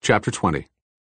Chapter 20.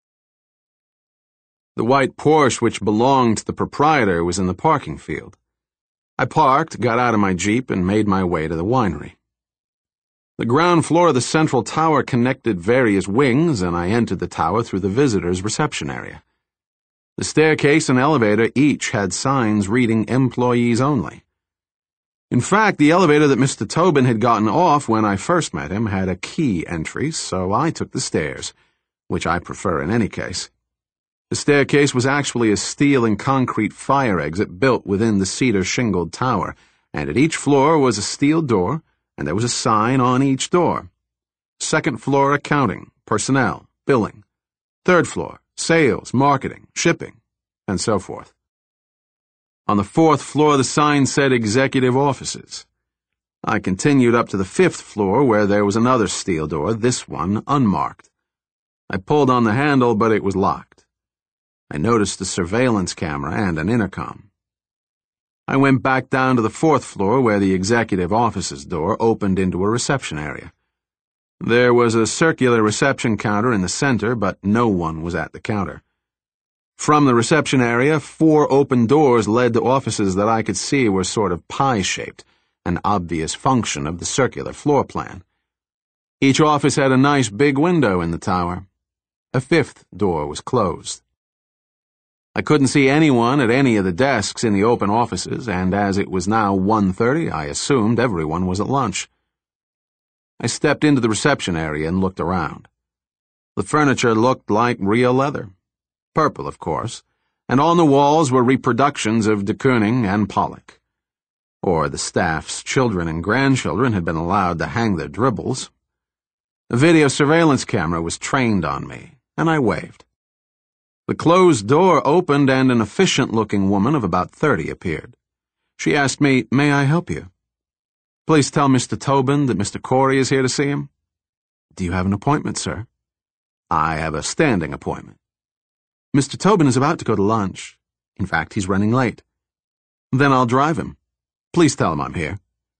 The white Porsche which belonged to the proprietor was in the parking field. I parked, got out of my Jeep, and made my way to the winery. The ground floor of the central tower connected various wings, and I entered the tower through the visitors' reception area. The staircase and elevator each had signs reading "Employees Only." In fact, the elevator that Mr. Tobin had gotten off when I first met him had a key entry, so I took the stairs, which I prefer in any case. The staircase was actually a steel and concrete fire exit built within the cedar-shingled tower, and at each floor was a steel door, and there was a sign on each door. Second floor, accounting, personnel, billing. Third floor, sales, marketing, shipping, and so forth. On the fourth floor, the sign said executive offices. I continued up to the fifth floor, where there was another steel door, this one unmarked. I pulled on the handle, but it was locked. I noticed a surveillance camera and an intercom. I went back down to the fourth floor, where the executive offices door opened into a reception area. There was a circular reception counter in the center, but no one was at the counter. From the reception area, 4 open doors led to offices that I could see were sort of pie-shaped, an obvious function of the circular floor plan. Each office had a nice big window in the tower. A 5th door was closed. I couldn't see anyone at any of the desks in the open offices, and as it was now 1:30, I assumed everyone was at lunch. I stepped into the reception area and looked around. The furniture looked like real leather. Purple, of course, and on the walls were reproductions of de Kooning and Pollock. Or the staff's children and grandchildren had been allowed to hang their dribbles. A video surveillance camera was trained on me, and I waved. The closed door opened and an efficient-looking woman of about 30 appeared. She asked me, "May I help you?" "Please tell Mr. Tobin that Mr. Corey is here to see him." "Do you have an appointment, sir?" "I have a standing appointment." "Mr. Tobin is about to go to lunch. In fact, he's running late." "Then I'll drive him. Please tell him I'm here."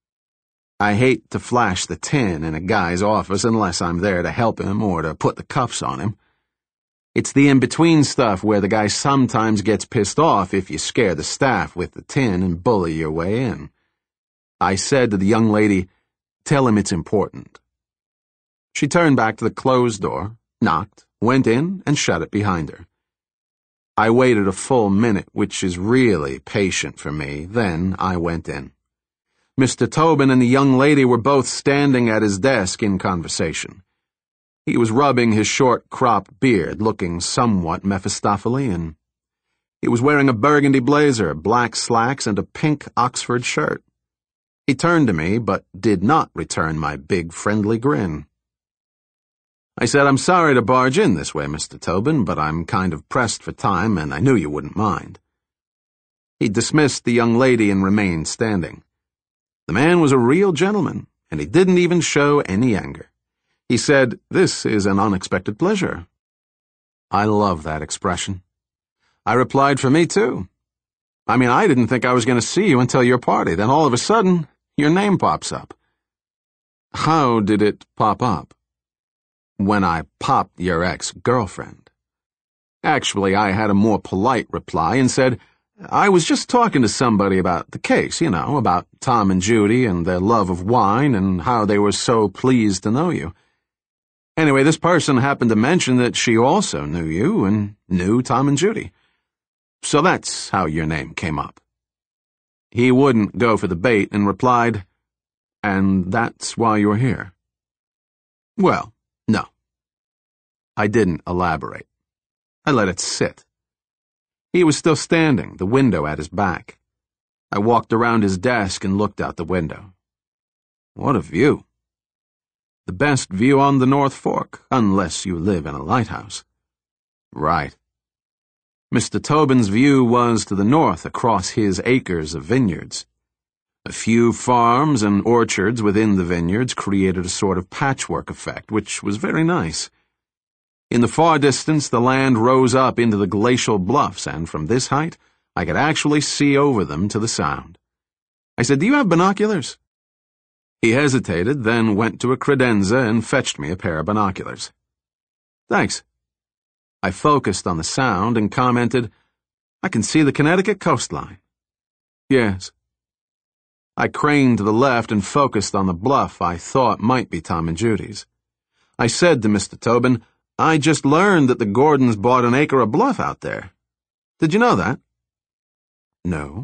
I hate to flash the tin in a guy's office unless I'm there to help him or to put the cuffs on him. It's the in-between stuff where the guy sometimes gets pissed off if you scare the staff with the tin and bully your way in. I said to the young lady, "Tell him it's important." She turned back to the closed door, knocked, went in, and shut it behind her. I waited a full minute, which is really patient for me. Then I went in. Mr. Tobin and the young lady were both standing at his desk in conversation. He was rubbing his short-cropped beard, looking somewhat Mephistophelian. He was wearing a burgundy blazer, black slacks, and a pink Oxford shirt. He turned to me, but did not return my big, friendly grin. I said, "I'm sorry to barge in this way, Mr. Tobin, but I'm kind of pressed for time, and I knew you wouldn't mind." He dismissed the young lady and remained standing. The man was a real gentleman, and he didn't even show any anger. He said, "This is an unexpected pleasure." I love that expression. I replied, "For me, too. I mean, I didn't think I was going to see you until your party. Then all of a sudden, your name pops up." "How did it pop up?" "When I popped your ex-girlfriend." Actually, I had a more polite reply and said, "I was just talking to somebody about the case, about Tom and Judy and their love of wine and how they were so pleased to know you. Anyway, this person happened to mention that she also knew you and knew Tom and Judy. So that's how your name came up." He wouldn't go for the bait and replied, "And that's why you're here?" "Well, no." I didn't elaborate. I let it sit. He was still standing, the window at his back. I walked around his desk and looked out the window. What a view. The best view on the North Fork, unless you live in a lighthouse. Right. Mr. Tobin's view was to the north across his acres of vineyards. A few farms and orchards within the vineyards created a sort of patchwork effect, which was very nice. In the far distance, the land rose up into the glacial bluffs, and from this height, I could actually see over them to the Sound. I said, "Do you have binoculars?" He hesitated, then went to a credenza and fetched me a pair of binoculars. Thanks. I focused on the sound and commented, I can see the Connecticut coastline. Yes. I craned to the left and focused on the bluff I thought might be Tom and Judy's. I said to Mr. Tobin, I just learned that the Gordons bought an acre of bluff out there. Did you know that? No.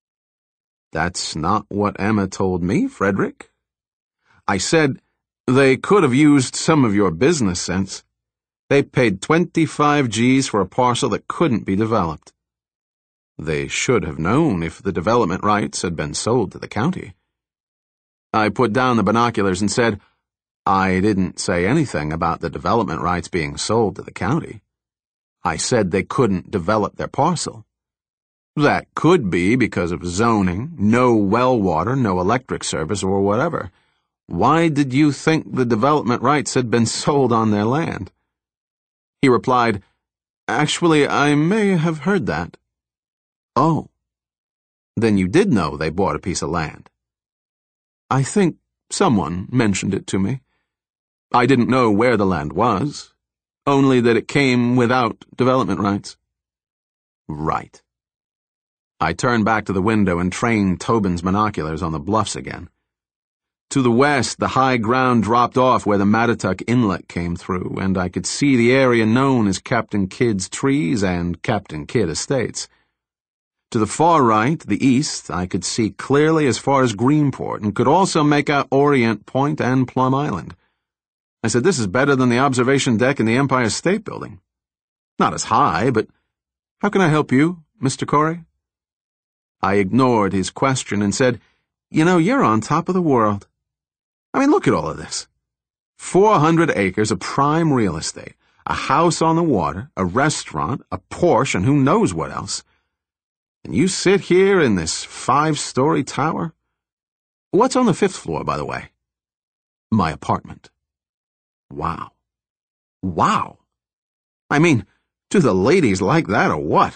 That's not what Emma told me, Frederick. I said, they could have used some of your business sense. They paid 25 G's for a parcel that couldn't be developed. They should have known if the development rights had been sold to the county. I put down the binoculars and said, I didn't say anything about the development rights being sold to the county. I said they couldn't develop their parcel. That could be because of zoning, no well water, no electric service, or whatever. Why did you think the development rights had been sold on their land? He replied, Actually, I may have heard that. Oh. Then you did know they bought a piece of land. I think someone mentioned it to me. I didn't know where the land was, only that it came without development rights. Right. I turned back to the window and trained Tobin's binoculars on the bluffs again. To the west, the high ground dropped off where the Mattituck Inlet came through, and I could see the area known as Captain Kidd's Trees and Captain Kidd Estates. To the far right, the east, I could see clearly as far as Greenport, and could also make out Orient Point and Plum Island. I said, this is better than the observation deck in the Empire State Building. Not as high, but how can I help you, Mr. Corey? I ignored his question and said, You know, you're on top of the world. I mean, look at all of this. 400 acres of prime real estate, a house on the water, a restaurant, a Porsche, and who knows what else. And you sit here in this 5-story tower? What's on the 5th floor, by the way? My apartment. Wow. Wow. I mean, do the ladies like that or what?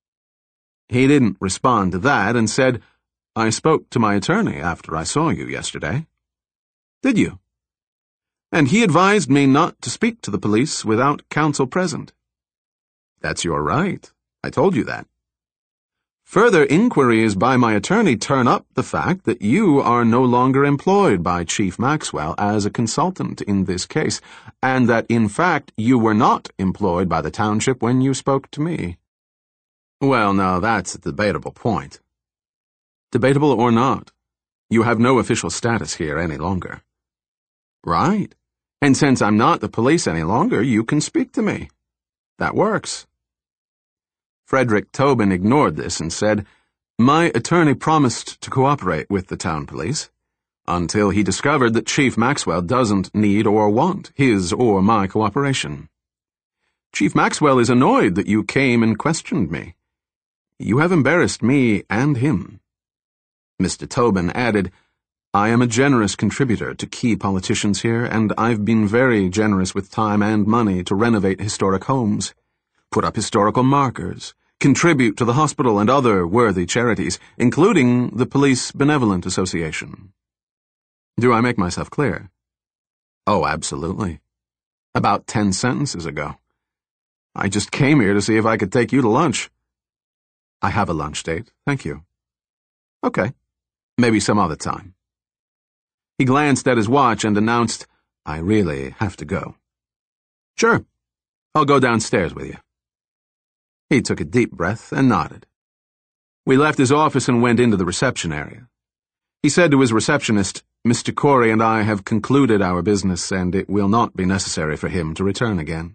He didn't respond to that and said, I spoke to my attorney after I saw you yesterday. Did you? And he advised me not to speak to the police without counsel present. That's your right. I told you that. Further inquiries by my attorney turn up the fact that you are no longer employed by Chief Maxwell as a consultant in this case, and that, in fact, you were not employed by the township when you spoke to me. Well, now that's a debatable point. Debatable or not, you have no official status here any longer. Right. And since I'm not the police any longer, you can speak to me. That works. Frederick Tobin ignored this and said, My attorney promised to cooperate with the town police until he discovered that Chief Maxwell doesn't need or want his or my cooperation. Chief Maxwell is annoyed that you came and questioned me. You have embarrassed me and him. Mr. Tobin added, I am a generous contributor to key politicians here, and I've been very generous with time and money to renovate historic homes, put up historical markers, contribute to the hospital and other worthy charities, including the Police Benevolent Association. Do I make myself clear? Oh, absolutely. About 10 sentences ago. I just came here to see if I could take you to lunch. I have a lunch date, thank you. Okay, maybe some other time. He glanced at his watch and announced, I really have to go. Sure, I'll go downstairs with you. He took a deep breath and nodded. We left his office and went into the reception area. He said to his receptionist, Mr. Corey and I have concluded our business, and it will not be necessary for him to return again.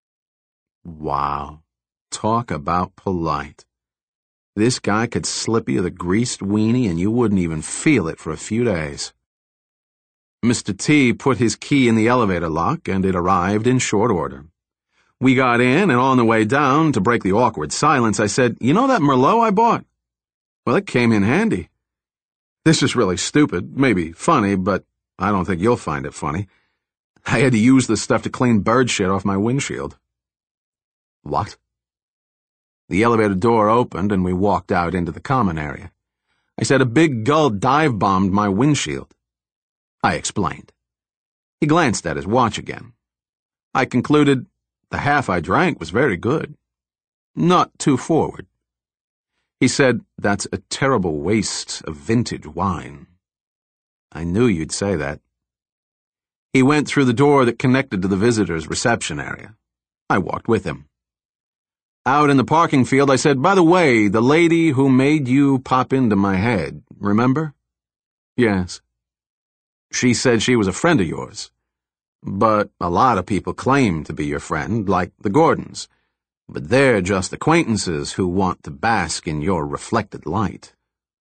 Wow. Talk about polite. This guy could slip you the greased weenie and you wouldn't even feel it for a few days. Mr. T put his key in the elevator lock, and it arrived in short order. We got in, and on the way down, to break the awkward silence, I said, You know that Merlot I bought? Well, it came in handy. This is really stupid, maybe funny, but I don't think you'll find it funny. I had to use this stuff to clean bird shit off my windshield. What? The elevator door opened, and we walked out into the common area. I said a big gull dive-bombed my windshield. I explained. He glanced at his watch again. I concluded, The half I drank was very good. Not too forward. He said, "That's a terrible waste of vintage wine." I knew you'd say that. He went through the door that connected to the visitors' reception area. I walked with him. Out in the parking field, I said, "By the way, the lady who made you pop into my head, remember?" "Yes." "She said she was a friend of yours. But a lot of people claim to be your friend, like the Gordons. But they're just acquaintances who want to bask in your reflected light."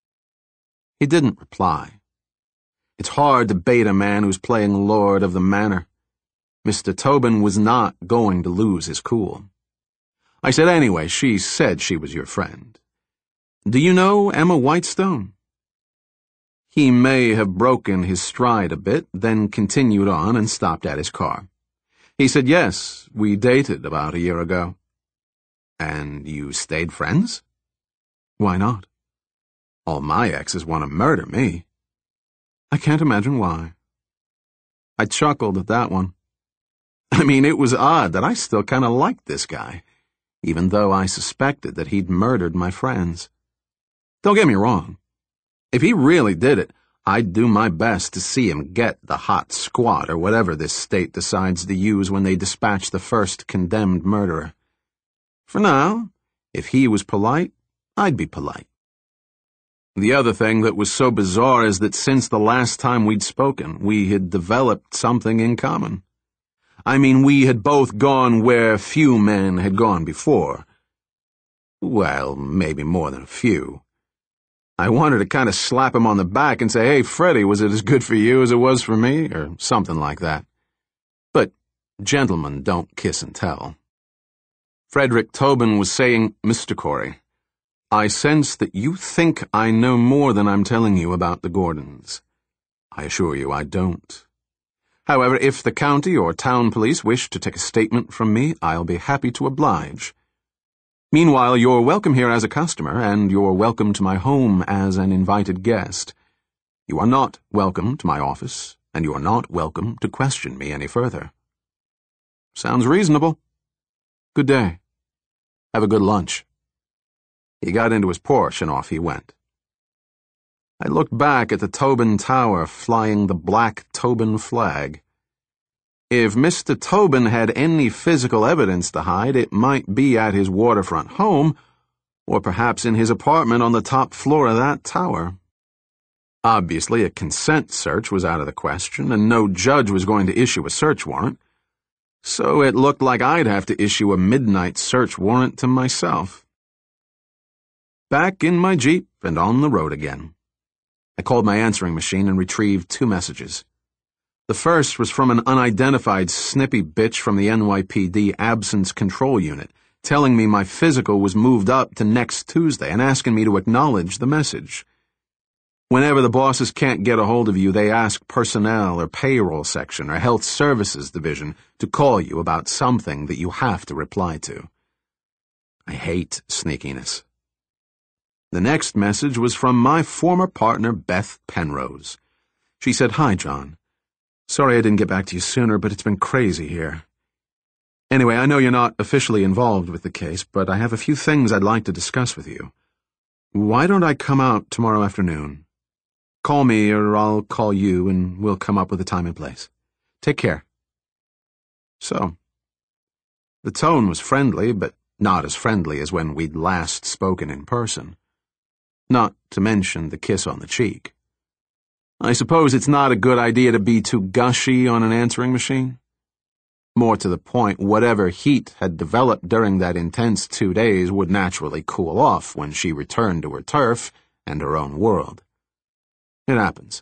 He didn't reply. It's hard to bait a man who's playing Lord of the Manor. Mr. Tobin was not going to lose his cool. I said, "Anyway, she said she was your friend. Do you know Emma Whitestone?" He may have broken his stride a bit, then continued on and stopped at his car. He said, "Yes, we dated about a year ago." "And you stayed friends?" "Why not? All my exes want to murder me." "I can't imagine why." I chuckled at that one. I mean, it was odd that I still kind of liked this guy, even though I suspected that he'd murdered my friends. Don't get me wrong. If he really did it, I'd do my best to see him get the hot squat or whatever this state decides to use when they dispatch the first condemned murderer. For now, if he was polite, I'd be polite. The other thing that was so bizarre is that since the last time we'd spoken, we had developed something in common. I mean, we had both gone where few men had gone before. Well, maybe more than a few. I wanted to kind of slap him on the back and say, "Hey, Freddie, was it as good for you as it was for me?" or something like that. But gentlemen don't kiss and tell. Frederick Tobin was saying, "Mr. Corey, I sense that you think I know more than I'm telling you about the Gordons. I assure you I don't. However, if the county or town police wish to take a statement from me, I'll be happy to oblige. Meanwhile, you're welcome here as a customer, and you're welcome to my home as an invited guest. You are not welcome to my office, and you are not welcome to question me any further." Sounds reasonable. Good day. Have a good lunch. He got into his Porsche and off he went. I looked back at the Tobin Tower flying the black Tobin flag. If Mr. Tobin had any physical evidence to hide, it might be at his waterfront home, or perhaps in his apartment on the top floor of that tower. Obviously, a consent search was out of the question, and no judge was going to issue a search warrant, so it looked like I'd have to issue a midnight search warrant to myself. Back in my Jeep and on the road again. I called my answering machine and retrieved 2 messages. The first was from an unidentified snippy bitch from the NYPD Absence Control Unit, telling me my physical was moved up to next Tuesday and asking me to acknowledge the message. Whenever the bosses can't get a hold of you, they ask personnel or payroll section or health services division to call you about something that you have to reply to. I hate sneakiness. The next message was from my former partner, Beth Penrose. She said, "Hi, John. Sorry I didn't get back to you sooner, but it's been crazy here. Anyway, I know you're not officially involved with the case, but I have a few things I'd like to discuss with you. Why don't I come out tomorrow afternoon? Call me or I'll call you and we'll come up with a time and place. Take care." So, the tone was friendly, but not as friendly as when we'd last spoken in person. Not to mention the kiss on the cheek. I suppose it's not a good idea to be too gushy on an answering machine. More to the point, whatever heat had developed during that intense 2 days would naturally cool off when she returned to her turf and her own world. It happens.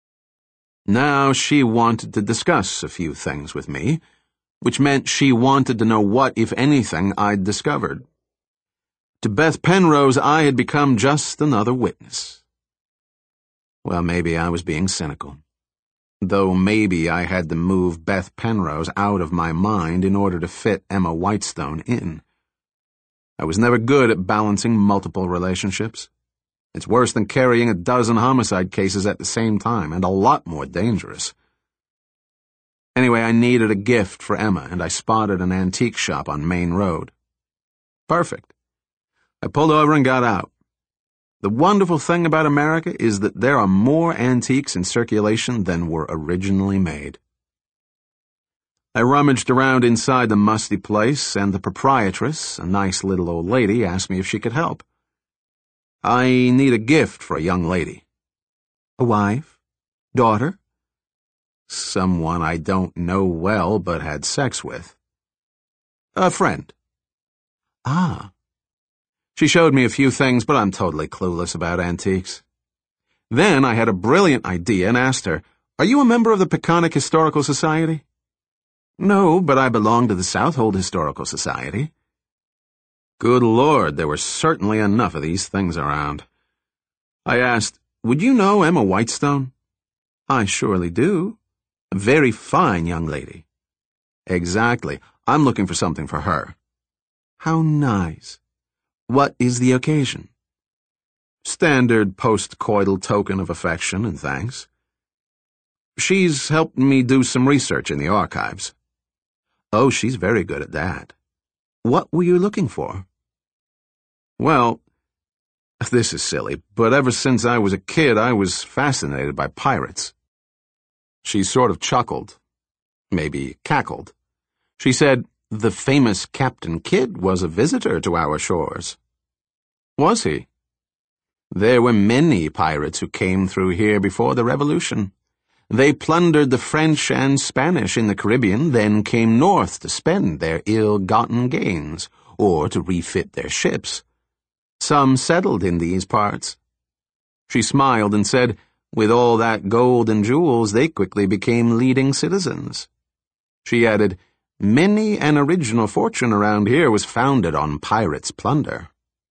Now she wanted to discuss a few things with me, which meant she wanted to know what, if anything, I'd discovered. To Beth Penrose, I had become just another witness. Well, maybe I was being cynical. Though maybe I had to move Beth Penrose out of my mind in order to fit Emma Whitestone in. I was never good at balancing multiple relationships. It's worse than carrying a dozen homicide cases at the same time, and a lot more dangerous. Anyway, I needed a gift for Emma, and I spotted an antique shop on Main Road. Perfect. I pulled over and got out. The wonderful thing about America is that there are more antiques in circulation than were originally made. I rummaged around inside the musty place, and the proprietress, a nice little old lady, asked me if she could help. I need a gift for a young lady. A wife? Daughter? Someone I don't know well but had sex with. A friend. Ah. She showed me a few things, but I'm totally clueless about antiques. Then I had a brilliant idea and asked her, "Are you a member of the Peconic Historical Society?" "No, but I belong to the Southold Historical Society." Good Lord, there were certainly enough of these things around. I asked, "Would you know Emma Whitestone?" "I surely do. A very fine young lady." "Exactly. I'm looking for something for her." "How nice. What is the occasion?" "Standard post-coital token of affection and thanks. She's helped me do some research in the archives." "Oh, she's very good at that. What were you looking for?" "Well, this is silly, but ever since I was a kid, I was fascinated by pirates." She sort of chuckled, maybe cackled. She said, "The famous Captain Kidd was a visitor to our shores." "Was he?" "There were many pirates who came through here before the Revolution. They plundered the French and Spanish in the Caribbean, then came north to spend their ill-gotten gains, or to refit their ships. Some settled in these parts." She smiled and said, "With all that gold and jewels, they quickly became leading citizens." She added, "Many an original fortune around here was founded on pirates' plunder."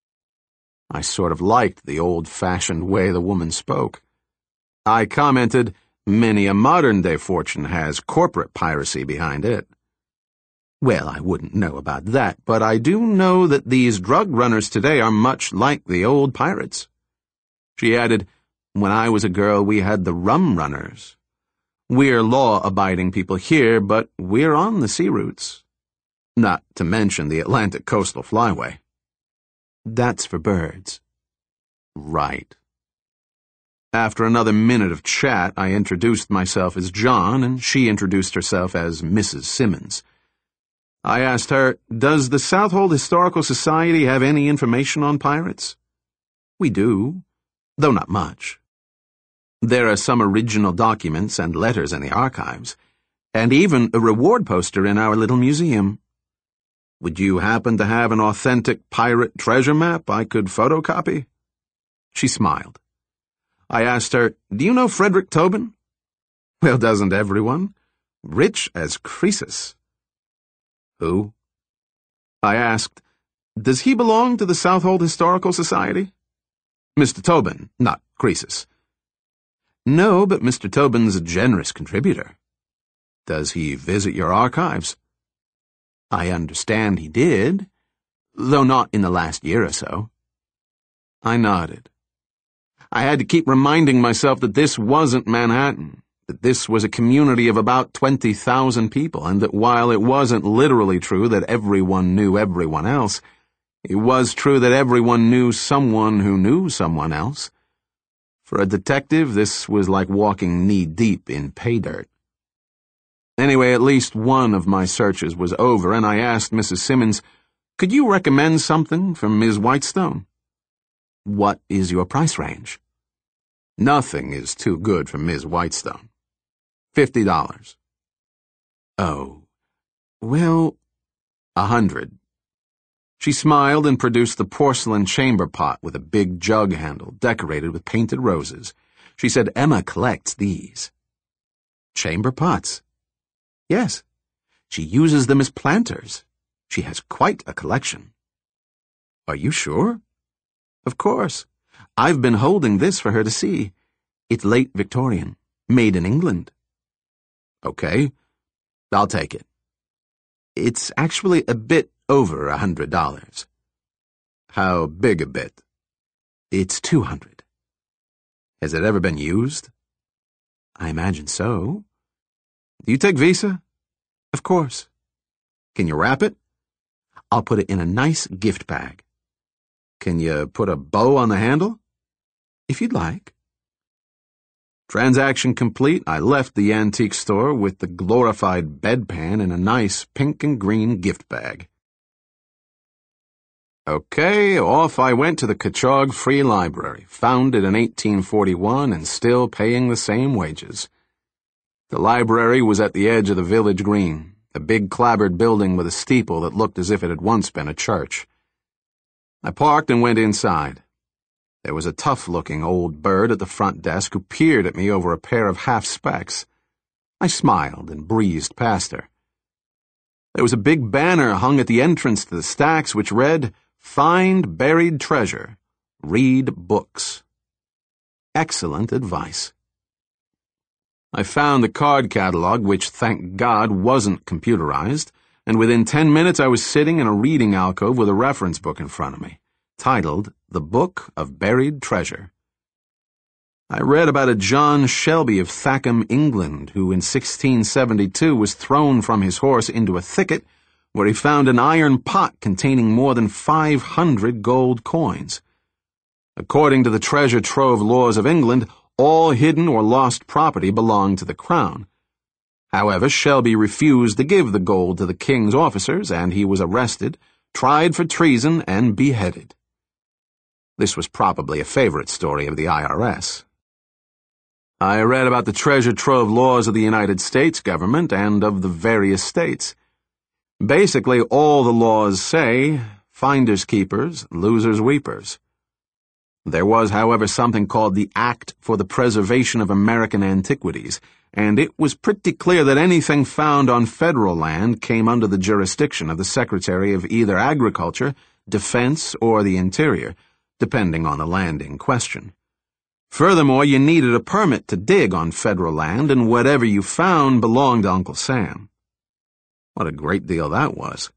I sort of liked the old-fashioned way the woman spoke. I commented, "Many a modern-day fortune has corporate piracy behind it." "Well, I wouldn't know about that, but I do know that these drug runners today are much like the old pirates." She added, "When I was a girl, we had the rum runners. We're law-abiding people here, but we're on the sea routes. Not to mention the Atlantic Coastal Flyway." "That's for birds." "Right." After another minute of chat, I introduced myself as John, and she introduced herself as Mrs. Simmons. I asked her, "Does the Southold Historical Society have any information on pirates?" "We do, though not much. There are some original documents and letters in the archives, and even a reward poster in our little museum. Would you happen to have an authentic pirate treasure map I could photocopy?" She smiled. I asked her, "Do you know Frederick Tobin?" "Well, doesn't everyone? Rich as Croesus." "Who?" I asked, "Does he belong to the Southold Historical Society?" "Mr. Tobin, not Croesus." "No, but Mr. Tobin's a generous contributor." "Does he visit your archives?" "I understand he did, though not in the last year or so." I nodded. I had to keep reminding myself that this wasn't Manhattan, that this was a community of about 20,000 people, and that while it wasn't literally true that everyone knew everyone else, it was true that everyone knew someone who knew someone else. For a detective, this was like walking knee-deep in pay dirt. Anyway, at least one of my searches was over, and I asked Mrs. Simmons, "Could you recommend something for Ms. Whitestone?" "What is your price range?" "Nothing is too good for Ms. Whitestone. $50. "Oh, well, 100. She smiled and produced the porcelain chamber pot with a big jug handle decorated with painted roses. She said Emma collects these. "Chamber pots?" "Yes. She uses them as planters. She has quite a collection." "Are you sure?" "Of course. I've been holding this for her to see. It's late Victorian, made in England." "Okay, I'll take it." "It's actually a bit over $100. "How big a bit?" "It's 200. "Has it ever been used?" "I imagine so." Do you take Visa? Of course. Can you wrap it? I'll put it in a nice gift bag. Can you put a bow on the handle? If you'd like. Transaction complete, I left the antique store with the glorified bedpan in a nice pink and green gift bag. Okay, off I went to the Kachog Free Library, founded in 1841 and still paying the same wages. The library was at the edge of the village green, a big clapboard building with a steeple that looked as if it had once been a church. I parked and went inside. There was a tough-looking old bird at the front desk who peered at me over a pair of half-specs. I smiled and breezed past her. There was a big banner hung at the entrance to the stacks which read, "Find buried treasure. Read books." Excellent advice. I found the card catalog, which, thank God, wasn't computerized, and within 10 minutes I was sitting in a reading alcove with a reference book in front of me, titled The Book of Buried Treasure. I read about a John Shelby of Thackham, England, who in 1672 was thrown from his horse into a thicket where he found an iron pot containing more than 500 gold coins. According to the treasure trove laws of England, all hidden or lost property belonged to the crown. However, Shelby refused to give the gold to the king's officers, and he was arrested, tried for treason, and beheaded. This was probably a favorite story of the IRS. I read about the treasure trove laws of the United States government and of the various states. Basically, all the laws say, finders keepers, losers weepers. There was, however, something called the Act for the Preservation of American Antiquities, and it was pretty clear that anything found on federal land came under the jurisdiction of the Secretary of either Agriculture, Defense, or the Interior, depending on the land in question. Furthermore, you needed a permit to dig on federal land, and whatever you found belonged to Uncle Sam. What a great deal that was.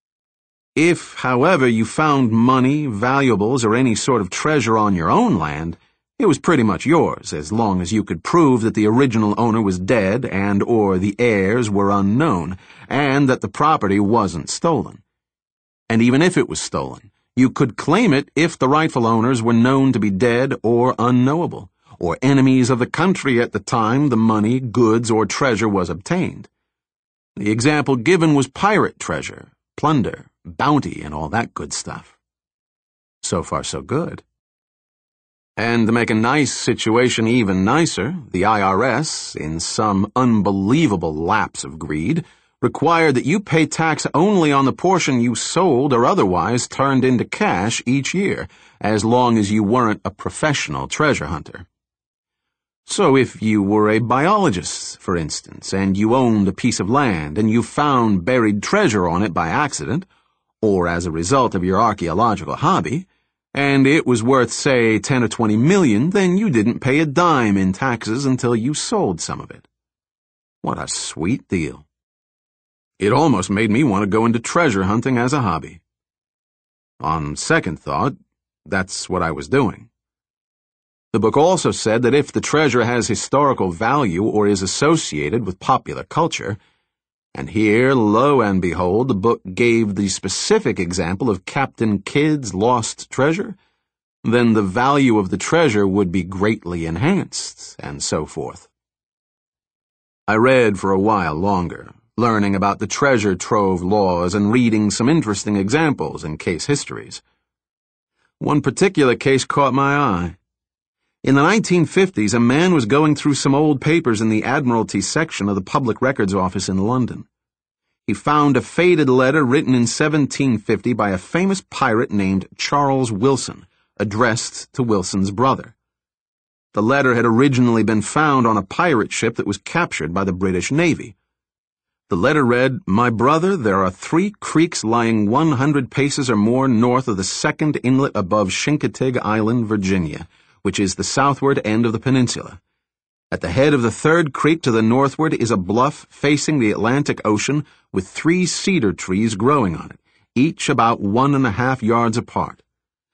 If, however, you found money, valuables, or any sort of treasure on your own land, it was pretty much yours, as long as you could prove that the original owner was dead and or the heirs were unknown, and that the property wasn't stolen. And even if it was stolen, you could claim it if the rightful owners were known to be dead or unknowable, or enemies of the country at the time the money, goods, or treasure was obtained. The example given was pirate treasure, plunder, bounty, and all that good stuff. So far, so good. And to make a nice situation even nicer, the IRS, in some unbelievable lapse of greed, required that you pay tax only on the portion you sold or otherwise turned into cash each year, as long as you weren't a professional treasure hunter. So if you were a biologist, for instance, and you owned a piece of land and you found buried treasure on it by accident, or as a result of your archaeological hobby, and it was worth, say, 10 or 20 million, then you didn't pay a dime in taxes until you sold some of it. What a sweet deal. It almost made me want to go into treasure hunting as a hobby. On second thought, that's what I was doing. The book also said that if the treasure has historical value or is associated with popular culture, and here, lo and behold, the book gave the specific example of Captain Kidd's lost treasure, then the value of the treasure would be greatly enhanced, and so forth. I read for a while longer, learning about the treasure trove laws and reading some interesting examples and case histories. One particular case caught my eye. In the 1950s, a man was going through some old papers in the Admiralty section of the Public Records Office in London. He found a faded letter written in 1750 by a famous pirate named Charles Wilson, addressed to Wilson's brother. The letter had originally been found on a pirate ship that was captured by the British Navy. The letter read, "My brother, there are 3 creeks lying 100 paces or more north of the second inlet above Chincoteague Island, Virginia, which is the southward end of the peninsula. At the head of the 3rd creek to the northward is a bluff facing the Atlantic Ocean with 3 cedar trees growing on it, each about 1.5 yards apart.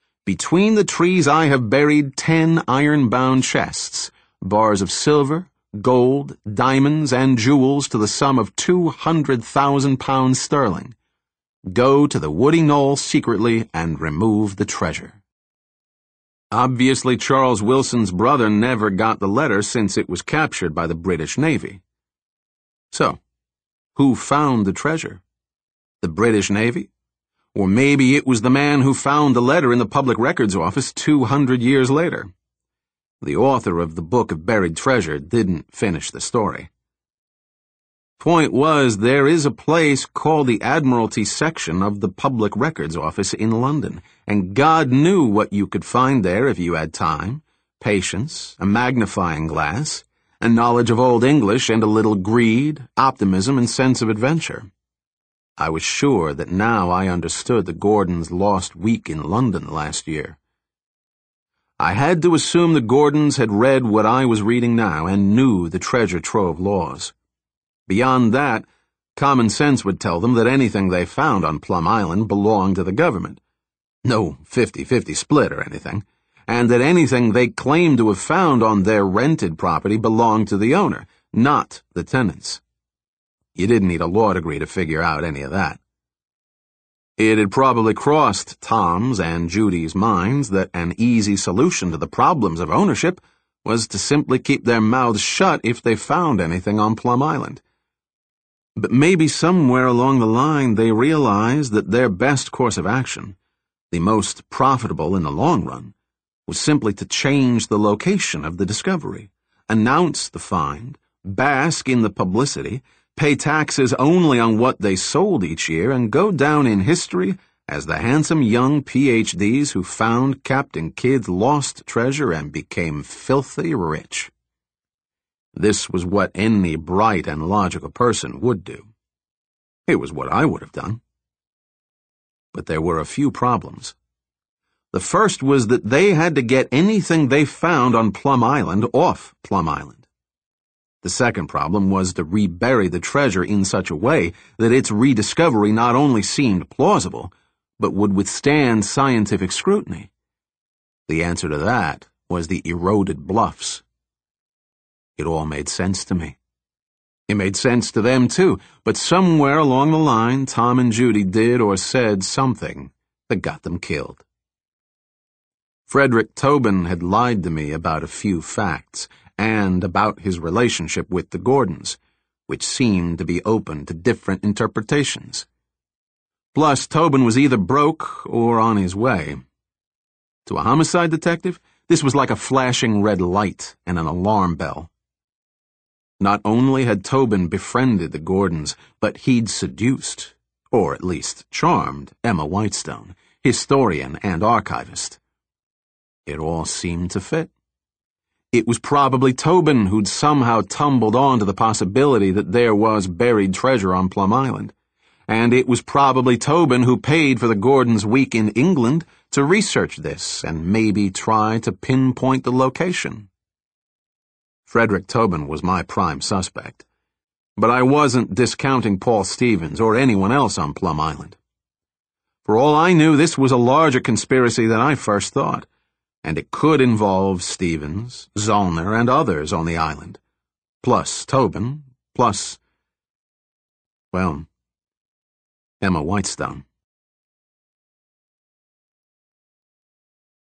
Between the trees I have buried 10 iron-bound chests, bars of silver, gold, diamonds, and jewels to the sum of £200,000 sterling. Go to the woody knoll secretly and remove the treasure. Obviously, Charles Wilson's brother never got the letter since it was captured by the British Navy. So, who found the treasure? The British Navy? Or maybe it was the man who found the letter in the Public Records Office 200 years later. The author of the Book of Buried Treasure didn't finish the story. Point was, there is a place called the Admiralty Section of the Public Records Office in London, and God knew what you could find there if you had time, patience, a magnifying glass, a knowledge of Old English, and a little greed, optimism, and sense of adventure. I was sure that now I understood the Gordons' lost week in London last year. I had to assume the Gordons had read what I was reading now and knew the treasure trove laws. Beyond that, common sense would tell them that anything they found on Plum Island belonged to the government. No 50-50 split or anything. And that anything they claimed to have found on their rented property belonged to the owner, not the tenants. You didn't need a law degree to figure out any of that. It had probably crossed Tom's and Judy's minds that an easy solution to the problems of ownership was to simply keep their mouths shut if they found anything on Plum Island. But maybe somewhere along the line they realized that their best course of action, the most profitable in the long run, was simply to change the location of the discovery, announce the find, bask in the publicity, pay taxes only on what they sold each year, and go down in history as the handsome young PhDs who found Captain Kidd's lost treasure and became filthy rich. This was what any bright and logical person would do. It was what I would have done. But there were a few problems. The first was that they had to get anything they found on Plum Island off Plum Island. The second problem was to rebury the treasure in such a way that its rediscovery not only seemed plausible, but would withstand scientific scrutiny. The answer to that was the eroded bluffs. It all made sense to me. It made sense to them, too, but somewhere along the line, Tom and Judy did or said something that got them killed. Frederick Tobin had lied to me about a few facts, and about his relationship with the Gordons, which seemed to be open to different interpretations. Plus, Tobin was either broke or on his way. To a homicide detective, this was like a flashing red light and an alarm bell. Not only had Tobin befriended the Gordons, but he'd seduced, or at least charmed, Emma Whitestone, historian and archivist. It all seemed to fit. It was probably Tobin who'd somehow tumbled onto the possibility that there was buried treasure on Plum Island. And it was probably Tobin who paid for the Gordons' week in England to research this and maybe try to pinpoint the location. Frederick Tobin was my prime suspect, but I wasn't discounting Paul Stevens or anyone else on Plum Island. For all I knew, this was a larger conspiracy than I first thought, and it could involve Stevens, Zollner, and others on the island, plus Tobin, plus, well, Emma Whitestone.